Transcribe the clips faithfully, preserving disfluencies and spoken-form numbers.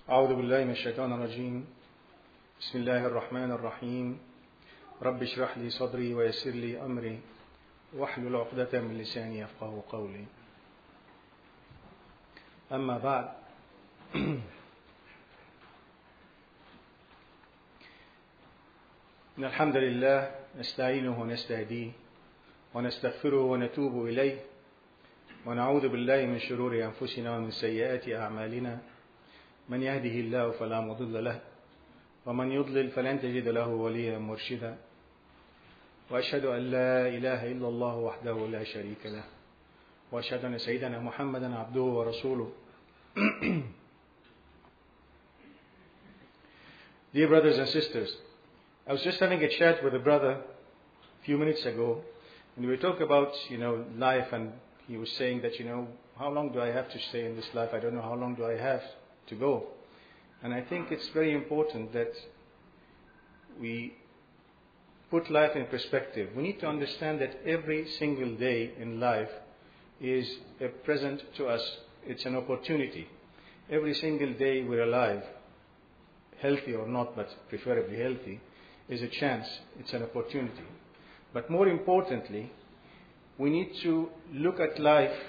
أعوذ بالله من الشيطان الرجيم بسم الله الرحمن الرحيم رب اشرح لي صدري ويسر لي أمري واحلل عقدة من لساني يفقه قولي أما بعد إن الحمد لله نستعينه ونستهديه ونستغفره ونتوب إليه ونعوذ بالله من شرور أنفسنا ومن سيئات أعمالنا من يهده الله فلا مضل له ومن يضلل فلن تجد له وليا مرشدا وأشهد أن لا إله إلا الله وحده لا شريك له وأشهد أن سيدنا محمدا عبده ورسوله. Dear brothers and sisters, I was just having a chat with a brother a few minutes ago, and we were talking about, you know, life, and he was saying that, you know, how long do I have to stay in this life? I don't know how long do I have to go. And I think it's very important that we put life in perspective. We need to understand that every single day in life is a present to us. It's an opportunity. Every single day we're alive, healthy or not, but preferably healthy, is a chance. It's an opportunity. But more importantly, we need to look at life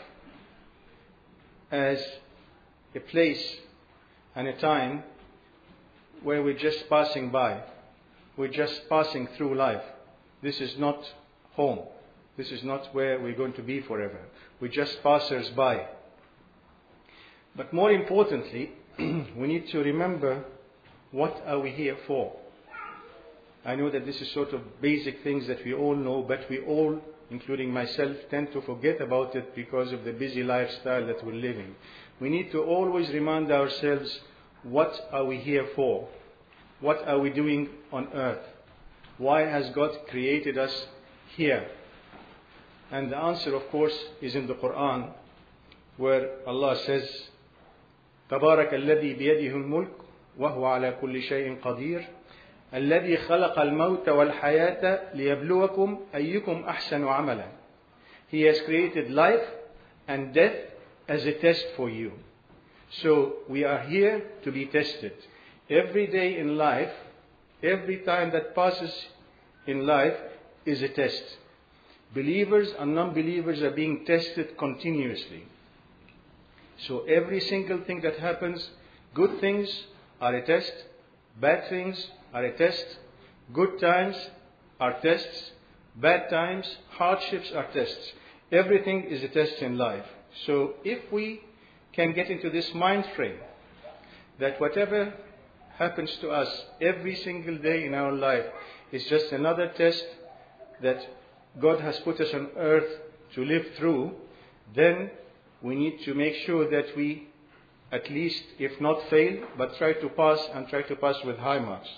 as a place and a time where we're just passing by. We're just passing through life. This is not home. This is not where we're going to be forever. We're just passers by. But more importantly, we need to remember, what are we here for? I know that this is sort of basic things that we all know, but we all, including myself, tend to forget about it because of the busy lifestyle that we're living. We need to always remind ourselves, what are we here for? What are we doing on earth? Why has God created us here? And the answer, of course, is in the Quran, where Allah says, تبارك الذي بيده الملك وهو على كل شيء قدير الذي خلق الموت والحياة ليبلوكم أيكم أحسن عملا. He has created life and death as a test for you. So we are here to be tested. Every day in life, every time that passes in life is a test. Believers and non-believers are being tested continuously. So every single thing that happens, good things are a test, bad things are a test, good times are tests, bad times, hardships are tests. Everything is a test in life. So if we can get into this mind frame that whatever happens to us every single day in our life is just another test that God has put us on earth to live through, then we need to make sure that we at least, if not fail, but try to pass, and try to pass with high marks.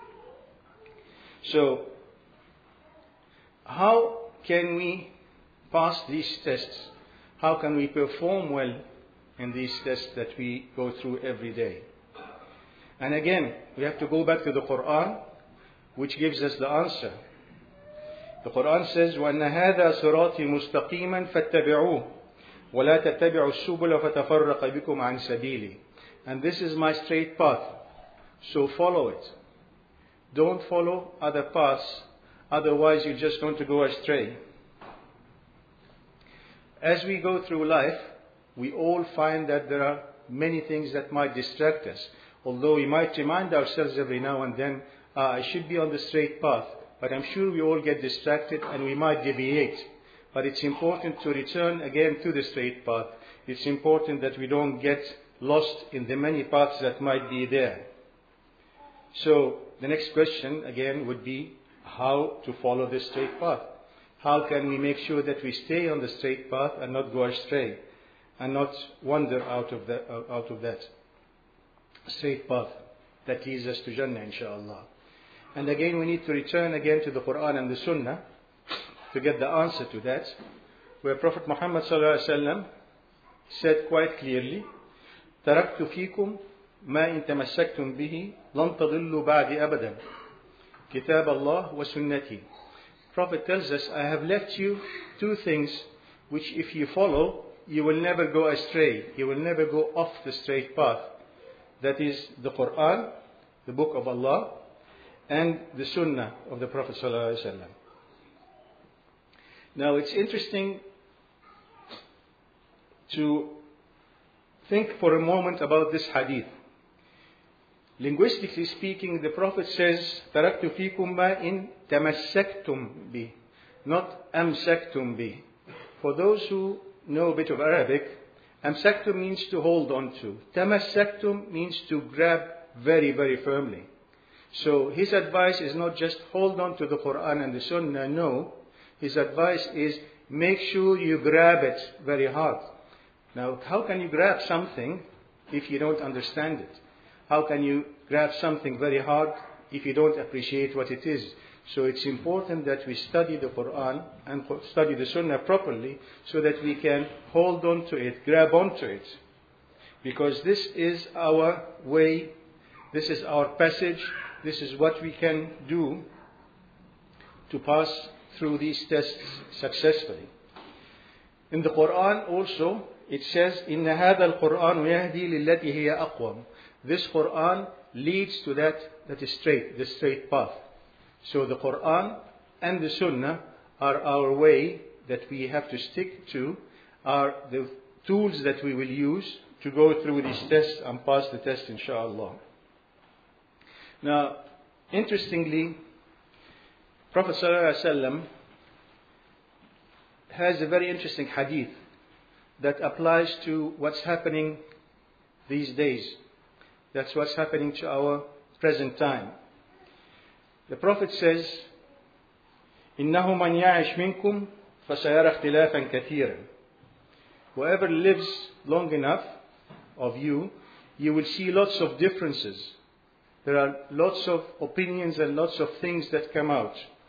So, how can we pass these tests? How can we perform well in these tests that we go through every day? And again, we have to go back to the Quran, which gives us the answer. The Quran says, وَأَنَّ هَذَا صِرَاطِي مُسْتَقِيمًا فَاتَّبِعُوهُ وَلَا تَتَّبِعُوا السُّبُلَ فَتَفَرَّقَ بِكُمْ عَنْ سَبِيلِهِ. And this is my straight path, so follow it. Don't follow other paths, otherwise you're just going to go astray. As we go through life, we all find that there are many things that might distract us. Although we might remind ourselves every now and then, ah, I should be on the straight path. But I'm sure we all get distracted and we might deviate. But it's important to return again to the straight path. It's important that we don't get lost in the many paths that might be there. So the next question again would be, how to follow this straight path? How can we make sure that we stay on the straight path and not go astray and not wander out of that, out of that straight path that leads us to Jannah, inshallah. And again, we need to return again to the Quran and the Sunnah to get the answer to that, where Prophet Muhammad sallallahu alaihi wasallam said quite clearly, تَرَكْتُ فِيكُمْ مَا إِن تَمَسَّكْتُمْ بِهِ لَن تَضِلُّوا بَعْدِ أَبَدًا كِتَابَ اللَّهِ وَسُنَّتِهِ. Prophet tells us, I have left you two things which if you follow, you will never go astray. You will never go off the straight path. That is the Quran, the Book of Allah, and the Sunnah of the Prophet ﷺ. Now it's interesting to think for a moment about this hadith. Linguistically speaking, the Prophet says, تَرَكْتُ فِيكُمْ مَا إِن تَمَسَّكْتُمْ بِهِ, not أَمْسَكْتُمْ بِهِ. For those who know a bit of Arabic, أَمْسَكْتُمْ means to hold on to. تَمَسَّكْتُمْ means to grab very, very firmly. So his advice is not just hold on to the Quran and the Sunnah, no. His advice is make sure you grab it very hard. Now, how can you grab something if you don't understand it? How can you grab something very hard if you don't appreciate what it is? So it's important that we study the Quran and study the Sunnah properly so that we can hold on to it, grab onto it. Because this is our way, this is our passage, this is what we can do to pass through these tests successfully. In the Quran also, it says, إِنَّ هَذَا الْقُرْآنُ يَهْدِي لِلَّتِي هِيَ أَقْوَمُ. This Quran leads to that that is straight, the straight path. So the Quran and the Sunnah are our way that we have to stick to, are the tools that we will use to go through these tests and pass the test, inshallah. Now, interestingly, Prophet ﷺ has a very interesting hadith that applies to what's happening these days. That's what's happening to our present time. The Prophet says, إِنَّهُ مَنْ يَعِشْ مِنْكُمْ فَسَيَرَى اخْتِلَافًا كَثِيرًا. Whoever lives long enough of you, you will see lots of differences. There are lots of opinions and lots of things that come out.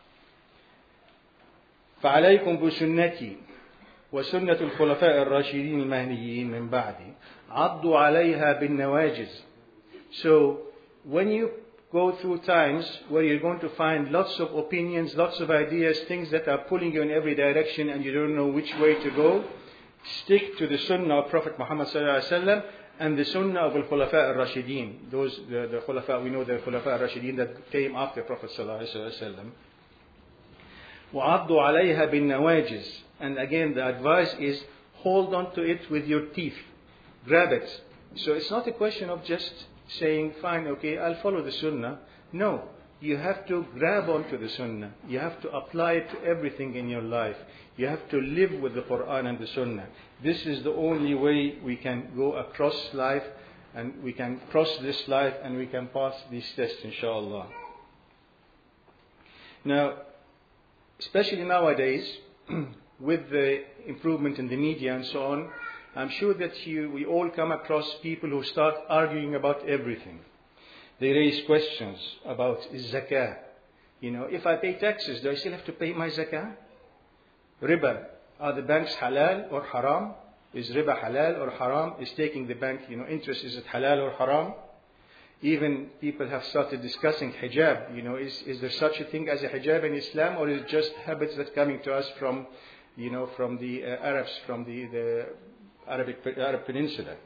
فَعَلَيْكُمْ بِسُنَّتِي وَسُنَّةُ الْخُلَفَاءِ الرَّاشِدِينَ الْمَهْدِيِّينَ مِنْ بَعْدِي عَضُّوا عَلَيْهَا بِالنَّوَاجِزِ. So, when you go through times where you're going to find lots of opinions, lots of ideas, things that are pulling you in every direction and you don't know which way to go, stick to the Sunnah of Prophet Muhammad sallallahu alaihi wasallam and the Sunnah of al-Khulafa al-Rashideen. Those, the, the Khulafa, we know the Khulafa al-Rashideen that came after Prophet sallallahu alaihi wasallam. وَعَضُّوا عَلَيْهَا بِالنَّوَاجِزِ. And again, the advice is hold on to it with your teeth. Grab it. So it's not a question of just saying, fine, okay, I'll follow the Sunnah. No, you have to grab onto the Sunnah. You have to apply it to everything in your life. You have to live with the Quran and the Sunnah. This is the only way we can go across life and we can cross this life and we can pass these tests, inshallah. Now, especially nowadays, with the improvement in the media and so on, I'm sure that you, we all come across people who start arguing about everything. They raise questions about zakah. You know, if I pay taxes, do I still have to pay my zakah? Riba. Are the banks halal or haram? Is riba halal or haram? Is taking the bank, you know, interest, is it halal or haram? Even people have started discussing hijab. You know, is, is there such a thing as a hijab in Islam, or is it just habits that are coming to us from, you know, from the uh, Arabs, from the, the Arabic Arab Peninsula?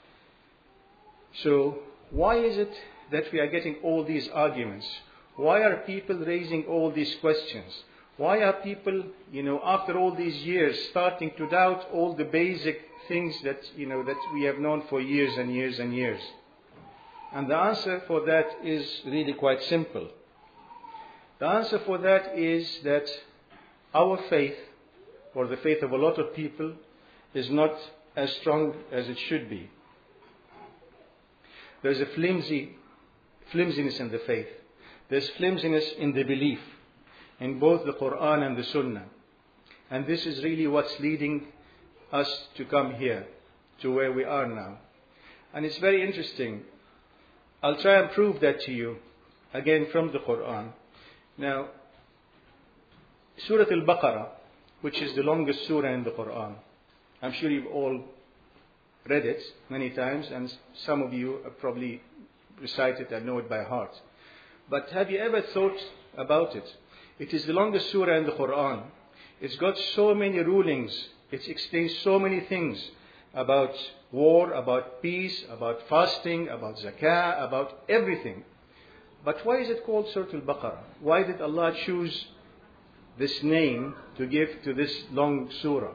So, why is it that we are getting all these arguments? Why are people raising all these questions? Why are people, you know, after all these years, starting to doubt all the basic things that, you know, that we have known for years and years and years? And the answer for that is really quite simple. The answer for that is that our faith, or the faith of a lot of people, is not as strong as it should be. There's a flimsy, flimsiness in the faith. There's flimsiness in the belief, in both the Quran and the Sunnah. And this is really what's leading us to come here, to where we are now. And it's very interesting. I'll try and prove that to you, again from the Quran. Now, Surah Al-Baqarah, which is the longest surah in the Quran. I'm sure you've all read it many times, and some of you have probably recited and know it by heart. But have you ever thought about it? It is the longest surah in the Quran. It's got so many rulings. It explains so many things about war, about peace, about fasting, about zakah, about everything. But why is it called Surah Al-Baqarah? Why did Allah choose this name to give to this long surah?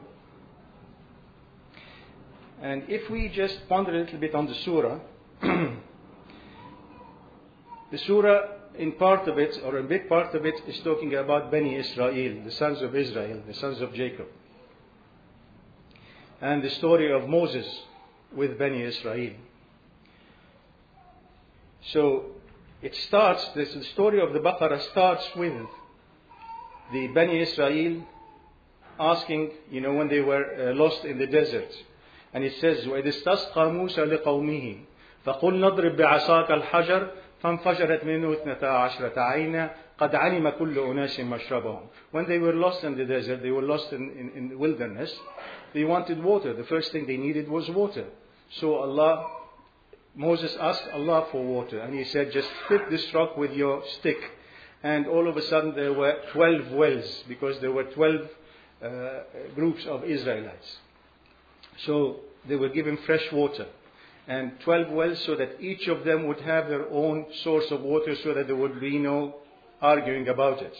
And if we just ponder a little bit on the surah, the surah, in part of it, or a big part of it, is talking about Bani Israel, the sons of Israel, the sons of Jacob. And the story of Moses with Bani Israel. So, it starts, this, the story of the Baqarah starts with the Bani Israel asking, you know, when they were uh, lost in the desert. And it says, وَإِذِ اسْتَسْقَى مُوسَى لِقَوْمِهِ فَقُلْ نَضْرِبْ بِعَصَاكَ الْحَجَرَ فَانْفَجَرَتْ مِنْهُ اثْنَتَا عَشْرَةَ عَيْنًا قَدْ عَلِمَ كُلُّ أُنَاسٍ مَشْرَبَهُمْ. When they were lost in the desert, they were lost in, in, in the wilderness, they wanted water. The first thing they needed was water. So Allah, Moses asked Allah for water. And he said, just hit this rock with your stick. And all of a sudden there were twelve wells, because there were twelve uh, groups of Israelites. So they were given fresh water. And twelve wells, so that each of them would have their own source of water, so that there would be no arguing about it.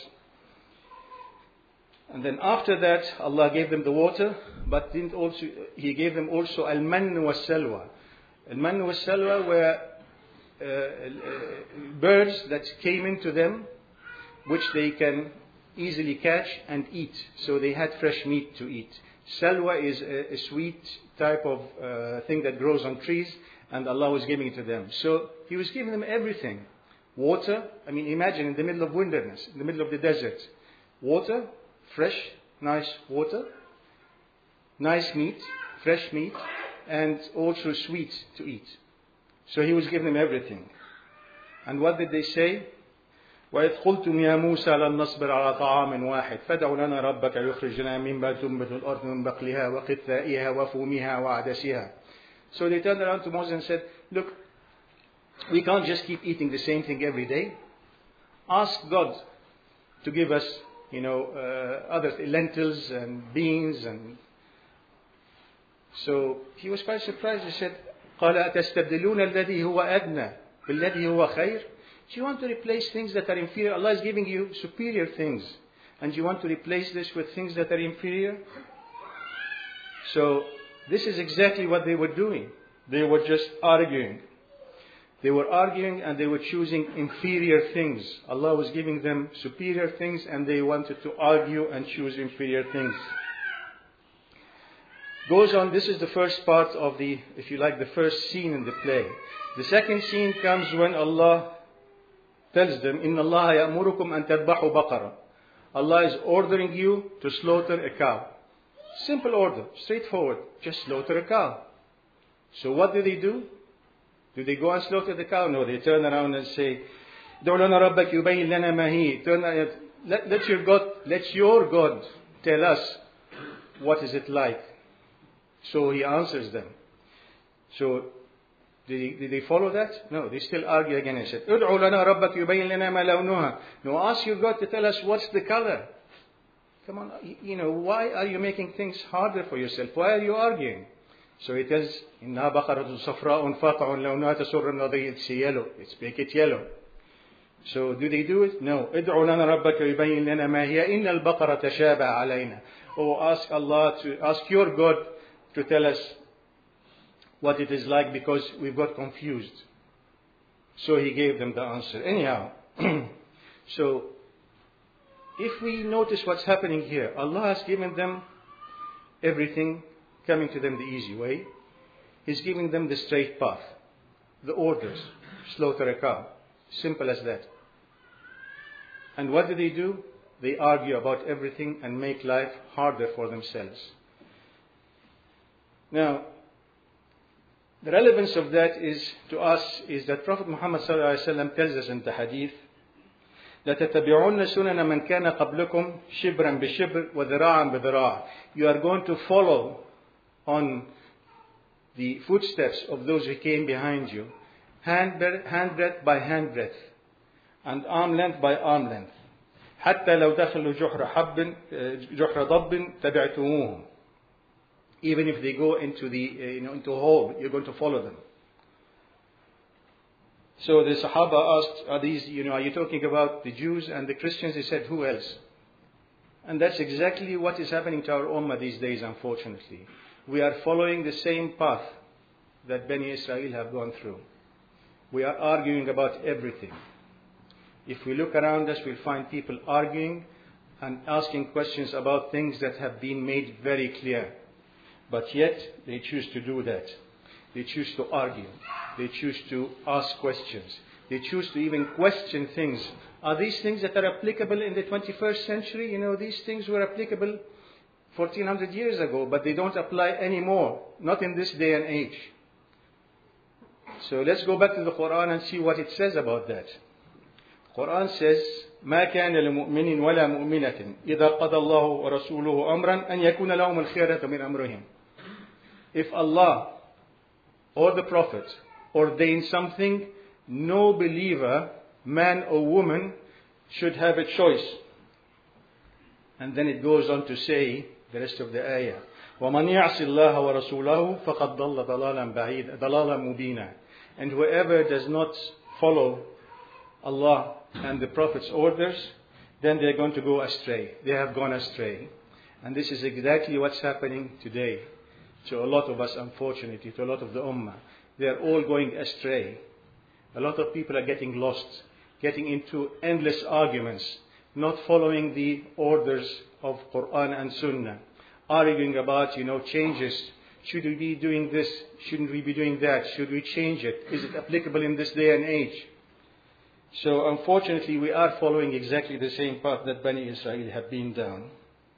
And then after that, Allah gave them the water, but didn't also, He gave them also al-mann wa salwa. Al-mann wa salwa were uh, uh, birds that came into them, which they can easily catch and eat. So they had fresh meat to eat. Salwa is a, a sweet type of uh, thing that grows on trees, and Allah was giving it to them. So He was giving them everything. Water, I mean, imagine in the middle of wilderness, in the middle of the desert. Water, fresh, nice water, nice meat, fresh meat, and also sweet to eat. So He was giving them everything. And what did they say? وَإِذْ قُلْتُمْ يَا مُوسَى لَنْ نَصْبِرَ عَلَى طَعَامٍ وَاحِدٍ فَادْعُ لَنَا رَبَّكَ يُخْرِجْ لَنَا مِمَّا تُنبِتُ الْأَرْضُ مِنْ بَقْلِهَا وَقِثَّائِهَا وَفُومِهَا وَعَدَسِهَا. So they turned around to Moses and said, look, we can't just keep eating the same thing every day. Ask God to give us, you know, uh, other lentils and beans. And so he was quite surprised. He said, قَالَ أَتَسْتَبْدِلُونَ الَّذِي هُوَ أَدْنَى بِالَّذِي هُوَ خَيْرٌ. Do you want to replace things that are inferior? Allah is giving you superior things. And you want to replace this with things that are inferior? So, this is exactly what they were doing. They were just arguing. They were arguing and they were choosing inferior things. Allah was giving them superior things, and they wanted to argue and choose inferior things. Goes on, this is the first part of the, if you like, the first scene in the play. The second scene comes when Allah tells them, إِنَّ اللَّهَ يَأْمُرُكُمْ أَن تَذْبَحُوا بَقَرًا. Allah is ordering you to slaughter a cow. Simple order, straightforward. Just slaughter a cow. So what do they do? Do they go and slaughter the cow? No, they turn around and say, دُعْ لَنَا رَبَّكَ يُبَيِّنْ لَنَا مَا هِي. Turn, let, let your God, let your God tell us what is it like. So He answers them. So Did, he, did they follow that? No, they still argue again and said, ادعوا لنا ربك يبين لنا ما لونها. No, ask your God to tell us what's the color. Come on, you know, why are you making things harder for yourself? Why are you arguing? So it tells, إنها بقرة صفراء فاقع لونها تسر النظير. It's yellow. It's make it yellow. So do they do it? No. ادعوا لنا ربك يبين لنا ما هي إن البقرة تشابه علينا. Oh, ask Allah to, ask your God to tell us what it is like, because we've got confused. So He gave them the answer. Anyhow, so if we notice what's happening here, Allah has given them everything, coming to them the easy way. He's giving them the straight path, the orders, slaughter a cow. Simple as that. And what do they do? They argue about everything and make life harder for themselves. Now, the relevance of that is to us is that Prophet Muhammad sallallahu alaihi wasallam tells us in the hadith, لَتَتَّبِعُنَّ سُنَنَ مَنْ كَانَ قَبْلُكُمْ شِبْرًا بِشِبْرٍ وَذِرَاعًا بِذِرَاعٍ. You are going to follow on the footsteps of those who came behind you, handbreadth by handbreadth, and arm length by arm length. حَتَّى لَوْ دَخَلُوا جُحْرَ حَبٍّ جُحْرَ ضَبٍّ تَبِعْتُمُوهُمْ. Even if they go into the, uh, you know, into a hole, you're going to follow them. So the Sahaba asked, are these, you know, are you talking about the Jews and the Christians? They said, who else? And that's exactly what is happening to our Ummah these days, unfortunately. We are following the same path that Bani Israel have gone through. We are arguing about everything. If we look around us, we'll find people arguing and asking questions about things that have been made very clear. But yet, they choose to do that. They choose to argue. They choose to ask questions. They choose to even question things. Are these things that are applicable in the twenty-first century? You know, these things were applicable fourteen hundred years ago, but they don't apply anymore. Not in this day and age. So let's go back to the Quran and see what it says about that. Quran says, ما كان لمؤمن ولا مؤمنة إذا قضى الله ورسوله أمرا أن يكون لهم الخيرة من أمرهم. If Allah or the Prophet ordain something, no believer, man or woman, should have a choice. And then it goes on to say, the rest of the ayah, وَمَنْ يَعْصِ اللَّهَ وَرَسُولَهُ فَقَدْ ضَلَّ ضَلَالًا بَعِيدًا ضَلَالًا مُبِينًا. And whoever does not follow Allah and the Prophet's orders, then they're going to go astray. They have gone astray. And this is exactly what's happening today to a lot of us, unfortunately, to a lot of the Ummah. They're all going astray. A lot of people are getting lost, getting into endless arguments, not following the orders of Quran and Sunnah, arguing about, you know, changes. Should we be doing this? Shouldn't we be doing that? Should we change it? Is it applicable in this day and age? So unfortunately, we are following exactly the same path that Bani Israel have been down.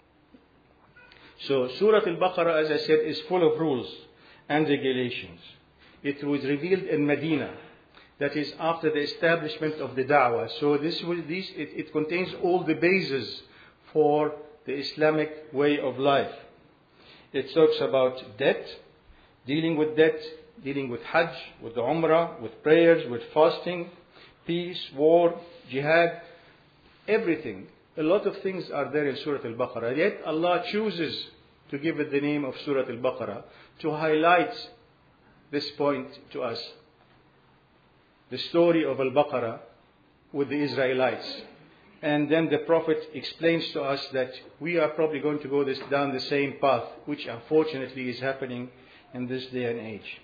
So Surah Al-Baqarah, as I said, is full of rules and regulations. It was revealed in Medina. That is after the establishment of the Da'wah. So this, will, this it, it contains all the bases for the Islamic way of life. It talks about debt, dealing with debt, dealing with Hajj, with the Umrah, with prayers, with fasting, peace, war, jihad, everything. A lot of things are there in Surah Al-Baqarah. Yet Allah chooses to give it the name of Surah Al-Baqarah to highlight this point to us. The story of Al-Baqarah with the Israelites. And then the Prophet explains to us that we are probably going to go this, down the same path, which unfortunately is happening in this day and age.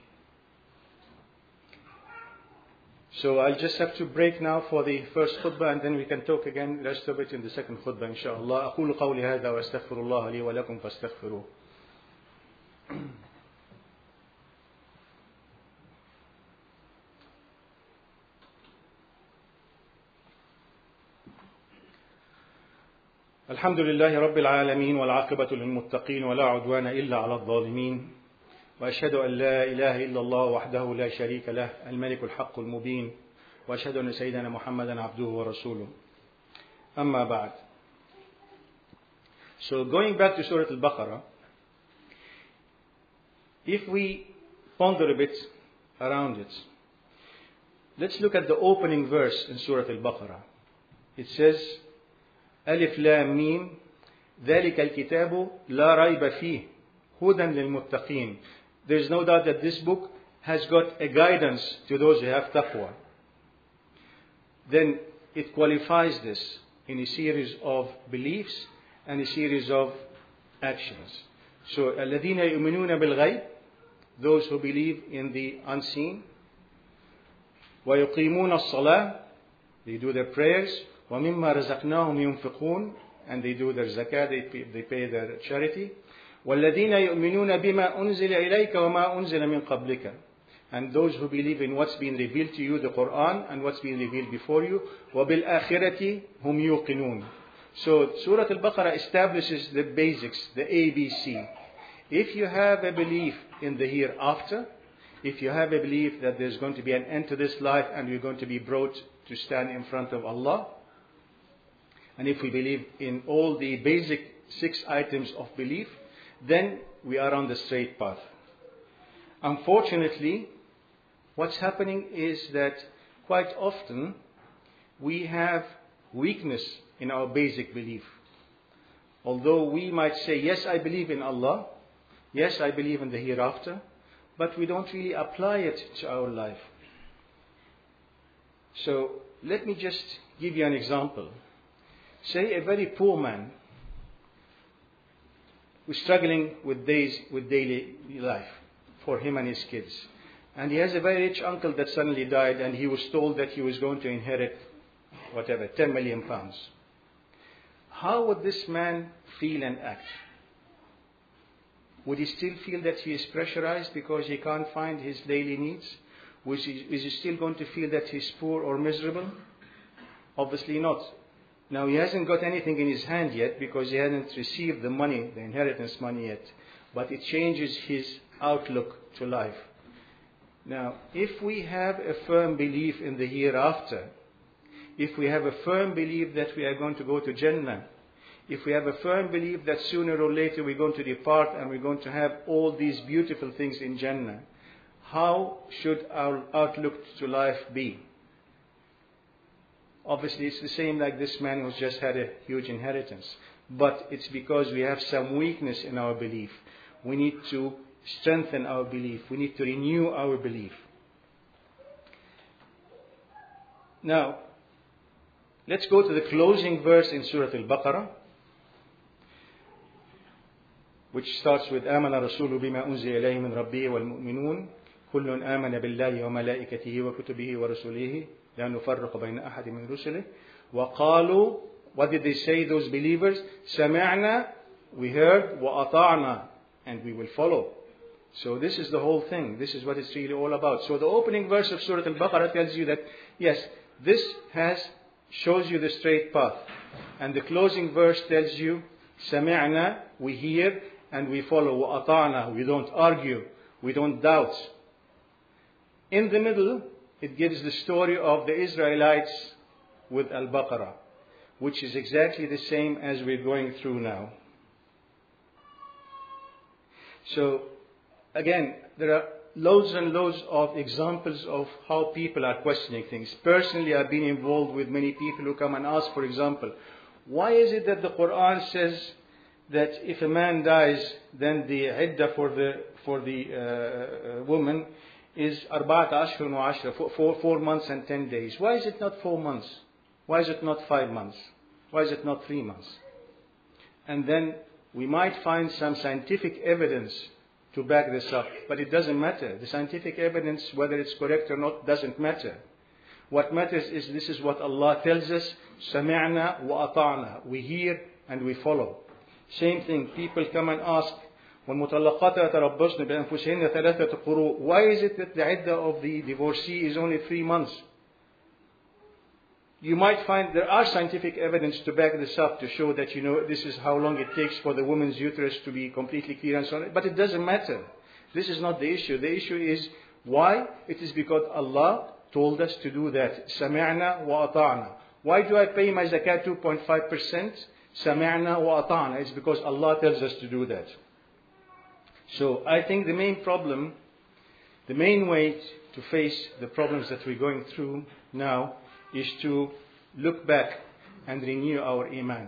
So I'll just have to break now for the first khutbah, and then we can talk again the rest of it in the second khutbah, inshallah. أقول قولي هذا وأستغفر الله لي ولكم فاستغفروه. الحمد لله رب العالمين والعاقبة للمتقين ولا عدوان إلا على الظالمين وأشهد أن لا إله إلا الله وحده لا شريك له الملك الحق المبين وأشهد أن سيدنا محمدا عبده ورسوله أما بعد. So going back to Surah Al-Baqarah, if we ponder a bit around it, let's look at the opening verse in Surah Al-Baqarah. It says, ألف لام ميم ذلك الكتاب لا ريب فيه هدى للمتقين. There is no doubt that this book has got a guidance to those who have taqwa. Then it qualifies this in a series of beliefs and a series of actions. So الذين يؤمنون بالغيب, those who believe in the unseen. ويقيمون الصلاة, they do their prayers. وَمِمَّا رَزَقْنَاهُمْ يُنْفِقُونَ, and they do their zakah, they pay, they pay their charity. وَالَّذِينَ يُؤْمِنُونَ بِمَا أُنزِلَ إِلَيْكَ وَمَا أُنزِلَ مِنْ قَبْلِكَ, and those who believe in what's been revealed to you, the Quran, and what's been revealed before you. وَبِالْآخِرَةِ هُمْ يُوقِنُونَ. So Surah Al-Baqarah establishes the basics, the A B C. If you have a belief in the hereafter, if you have a belief that there's going to be an end to this life and you're going to be brought to stand in front of Allah, and if we believe in all the basic six items of belief, then we are on the straight path. Unfortunately, what's happening is that quite often we have weakness in our basic belief. Although we might say, yes, I believe in Allah, Yes, I believe in the hereafter, but we don't really apply it to our life. So let me just give you an example. Say a very poor man who's struggling with days with daily life for him and his kids. And he has a very rich uncle that suddenly died, and he was told that he was going to inherit whatever, ten million pounds. How would this man feel and act? Would he still feel that he is pressurized because he can't find his daily needs? Was he, is he still going to feel that he's poor or miserable? Obviously not. Now, he hasn't got anything in his hand yet because he hasn't received the money, the inheritance money yet. But it changes his outlook to life. Now, if we have a firm belief in the hereafter, if we have a firm belief that we are going to go to Jannah, if we have a firm belief that sooner or later we're going to depart and we're going to have all these beautiful things in Jannah, how should our outlook to life be? Obviously, it's the same like this man who's just had a huge inheritance. But it's because we have some weakness in our belief. We need to strengthen our belief. We need to renew our belief. Now, let's go to the closing verse in Surah Al-Baqarah, which starts with آمن الرسول بما أنزل إليه من ربه والمؤمنون كل آمن بالله وملائكته وكتبه ورسله لا نفرق بين أحد من رسله وقالوا, what did they say, those believers? سمعنا, we heard, وأطعنا, and we will follow. So this is the whole thing. This is what it's really all about. So the opening verse of Surah Al-Baqarah tells you that, yes, this has shows you the straight path. And the closing verse tells you, سمعنا, we hear, and we follow. وأطعنا, we don't argue, we don't doubt. In the middle, it gives the story of the Israelites with Al-Baqarah, which is exactly the same as we're going through now. So, again, there are loads and loads of examples of how people are questioning things. Personally, I've been involved with many people who come and ask, for example, why is it that the Quran says that if a man dies, then the iddah for the for the uh, uh, woman is arba'at ashhurun wa ashra, four, four months and ten days. Why is it not four months? Why is it not five months? Why is it not three months? And then we might find some scientific evidence to back this up, but it doesn't matter. The scientific evidence, whether it's correct or not, doesn't matter. What matters is this is what Allah tells us, سَمِعْنَا وَأَطَعْنَا. We hear and we follow. Same thing, people come and ask, وَالْمُطَلَّقَاتَ يَتَرَبَّصْنَ بِأَنفُسِهِنَّ ثَلَاثَةَ قُرُوء. Why is it that the iddah of the divorcee is only three months? You might find there are scientific evidence to back this up, to show that, you know, this is how long it takes for the woman's uterus to be completely clear and so on. But it doesn't matter. This is not the issue. The issue is why? It is because Allah told us to do that. سَمِعْنَا وَأَطَعْنَا. Why do I pay my zakat two point five percent? سَمِعْنَا وَأَطَعْنَا. It's because Allah tells us to do that. So I think the main problem, the main way to face the problems that we're going through now is to look back and renew our iman.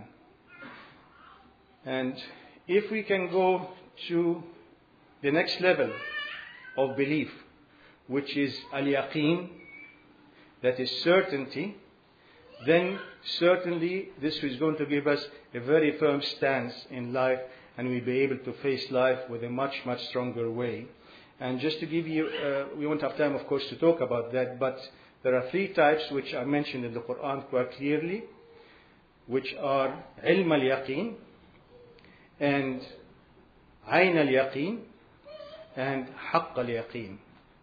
And if we can go to the next level of belief, which is al-yaqeen, that is certainty, then certainly this is going to give us a very firm stance in life, and we'll be able to face life with a much, much stronger way. And just to give you, uh, we won't have time, of course, to talk about that, but there are three types which are mentioned in the Quran quite clearly, which are ilm al-yaqeen, and ayn al-yaqeen, and haqq al-yaqeen.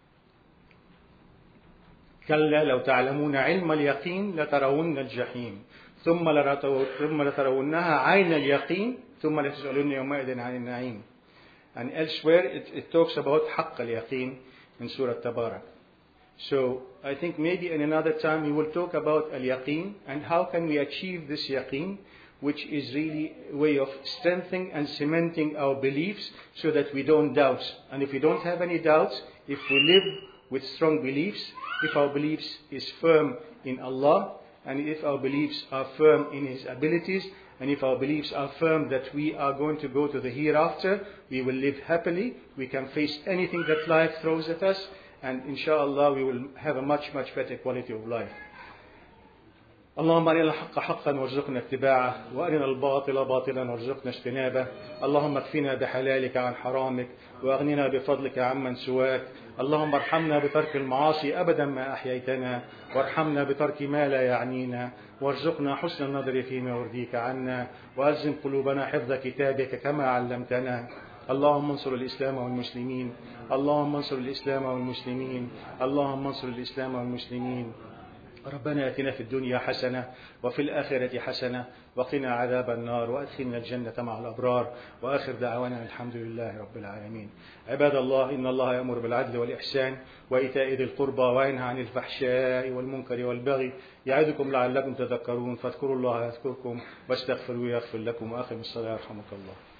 كلا لو تعلمون علم اليقين لترون الجحيم ثم لترونها عين اليقين ثم لتسألون يومئذ عن النعيم. And elsewhere it, it talks about حق اليقين in Surah Tabarak. So I think maybe in another time we will talk about al-yaqeen and how can we achieve this yaqeen, which is really a way of strengthening and cementing our beliefs so that we don't doubt. And if we don't have any doubts, if we live with strong beliefs, if our beliefs is firm in Allah and if our beliefs are firm in His abilities, and if our beliefs are firm that we are going to go to the hereafter, we will live happily, we can face anything that life throws at us, and inshallah we will have a much, much better quality of life. اللهم أرنا الحق حقا وارزقنا اتباعه وأرنا الباطل باطلا وارزقنا اجتنابه. اللهم اكفنا بحلالك عن حرامك وأغننا بفضلك عمن سواك. اللهم ارحمنا بترك المعاصي أبدا ما أحييتنا، وارحمنا بترك ما لا يعنينا، وارزقنا حسن النظر فيما يرضيك عنا، وألزم قلوبنا حفظ كتابك كما علمتنا. اللهم انصر الإسلام والمسلمين، اللهم انصر الإسلام والمسلمين، اللهم انصر الإسلام والمسلمين. ربنا آتنا في الدنيا حسنة وفي الآخرة حسنة وقنا عذاب النار وأدخلنا الجنة مع الأبرار. وآخر دعوانا الحمد لله رب العالمين. عباد الله، إن الله يأمر بالعدل والإحسان وإيتاء ذي القربى وينهى عن الفحشاء والمنكر والبغي يعظكم لعلكم تذكرون. فاذكروا الله يذكركم واستغفروه يغفر لكم. وأقم الصلاة يرحمك الله.